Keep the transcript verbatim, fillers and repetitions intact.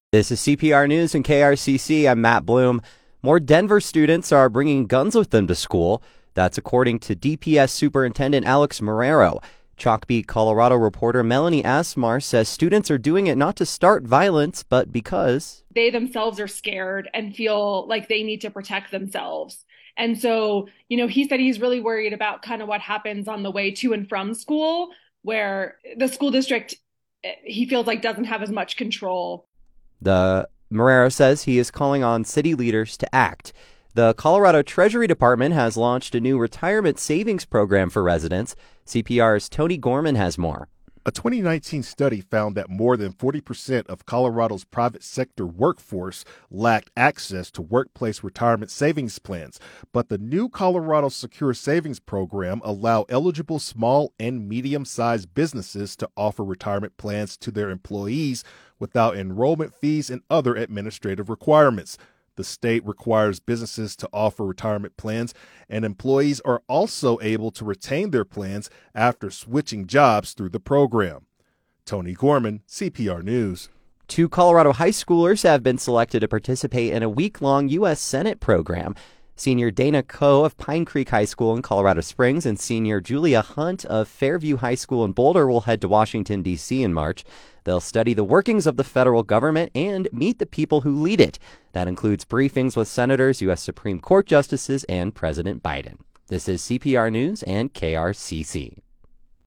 This is C P R News and K R C C. I'm Matt Bloom. More Denver students are bringing guns with them to school. That's according to D P S Superintendent Alex Marrero. Chalkbeat Colorado reporter Melanie Asmar says students are doing it not to start violence, but because they themselves are scared and feel like they need to protect themselves. And so, you know, he said he's really worried about kind of what happens on the way to and from school, where the school district, he feels like, doesn't have as much control. The Marrero says he is calling on city leaders to act. The Colorado Treasury Department has launched a new retirement savings program for residents. C P R's Tony Gorman has more. A twenty nineteen study found that more than forty percent of Colorado's private sector workforce lacked access to workplace retirement savings plans. But the new Colorado Secure Savings Program allows eligible small and medium-sized businesses to offer retirement plans to their employees without enrollment fees and other administrative requirements. The state requires businesses to offer retirement plans, and employees are also able to retain their plans after switching jobs through the program. Tony Gorman, C P R News. Two Colorado high schoolers have been selected to participate in a week-long U S Senate program. Senior Dana Coe of Pine Creek High School in Colorado Springs and senior Julia Hunt of Fairview High School in Boulder will head to Washington, D C in March. They'll study the workings of the federal government and meet the people who lead it. That includes briefings with senators, U S Supreme Court justices, and President Biden. This is C P R News and K R C C.